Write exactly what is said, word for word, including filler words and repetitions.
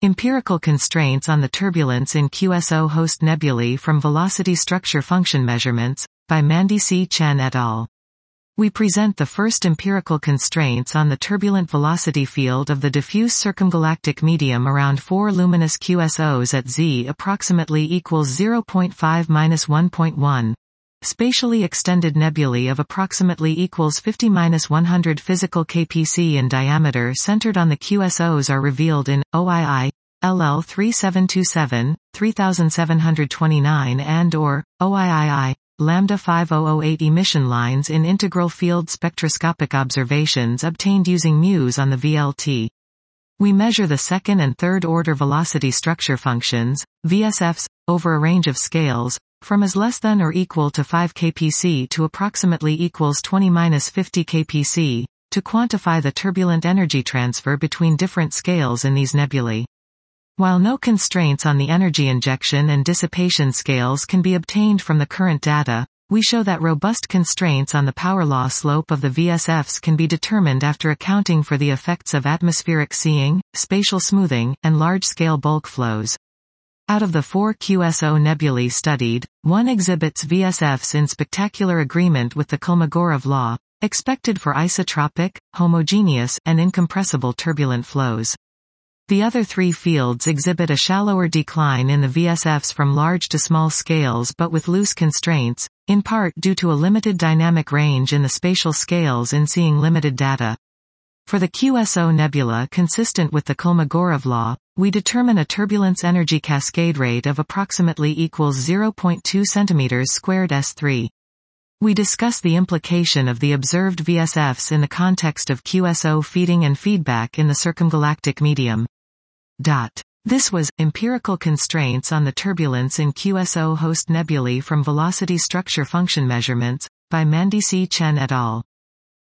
Empirical constraints on the turbulence in Q S O host nebulae from velocity structure function measurements, by Mandisi Chen et al. We present the first empirical constraints on the turbulent velocity field of the diffuse circumgalactic medium around four luminous Q S Os at Z approximately equals zero point five minus one point one. Spatially extended nebulae of approximately equals fifty minus one hundred physical kpc in diameter centered on the Q S Os are revealed in O I I, L L three seven two seven, three seven two nine and or O I I, lambda five thousand eight emission lines in integral field spectroscopic observations obtained using MUSE on the V L T. We measure the second and third order velocity structure functions, V S Fs, over a range of scales, from as less than or equal to five kpc to approximately equals twenty minus fifty kpc, to quantify the turbulent energy transfer between different scales in these nebulae. While no constraints on the energy injection and dissipation scales can be obtained from the current data, we show that robust constraints on the power law slope of the V S Fs can be determined after accounting for the effects of atmospheric seeing, spatial smoothing, and large-scale bulk flows. Out of the four Q S O nebulae studied, one exhibits V S Fs in spectacular agreement with the Kolmogorov law, expected for isotropic, homogeneous, and incompressible turbulent flows. The other three fields exhibit a shallower decline in the V S Fs from large to small scales but with loose constraints, in part due to a limited dynamic range in the spatial scales in seeing limited data. For the Q S O nebula consistent with the Kolmogorov law, we determine a turbulence energy cascade rate of approximately equals zero point two centimeters squared S three. We discuss the implication of the observed V S Fs in the context of Q S O feeding and feedback in the circumgalactic medium. Dot. This was Empirical Constraints on the Turbulence in Q S O Host Nebulae from Velocity Structure Function Measurements, by Mandisi Chen et al.